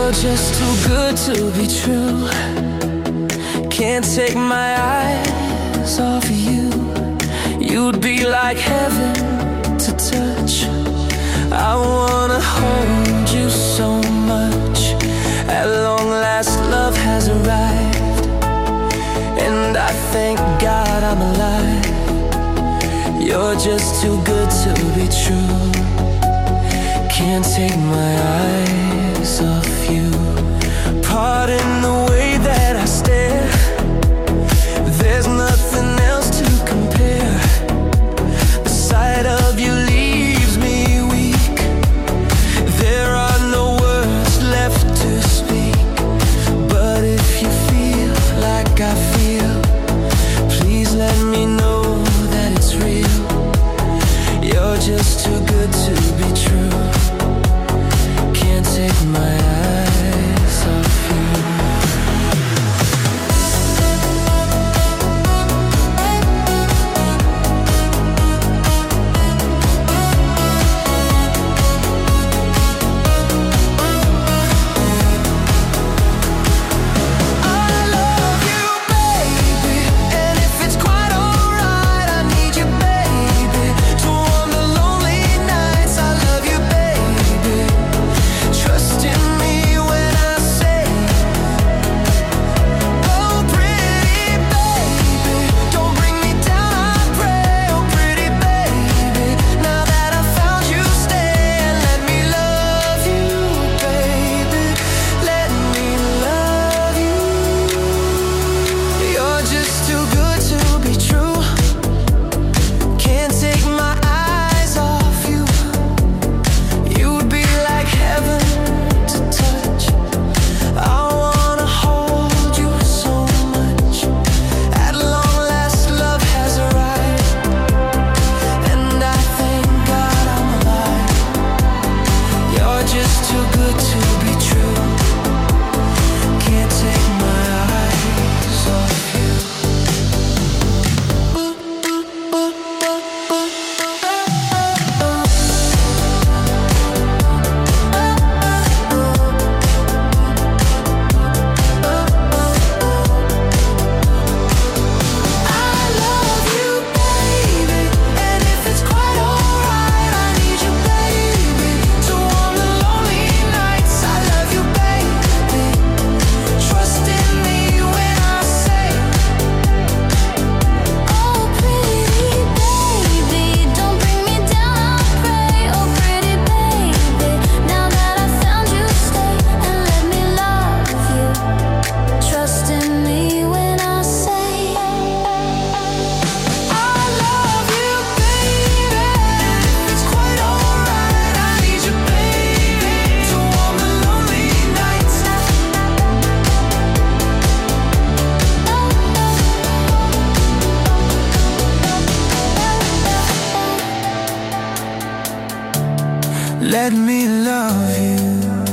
You're just too good to be true. Can't take my eyes off of you. You'd be like heaven to touch. I wanna hold you so much. At long last love has arrived, and I thank God I'm alive. You're just too good to be true. Can't take my eyes off you. Pardon the way that I stare. There's nothing else to compare. The sight of you leaves me weak. There are no words left to speak. But if you feel like I feel, please let me know that it's real. You're just too good to be true. Can't take my eyes off you. Let me love you.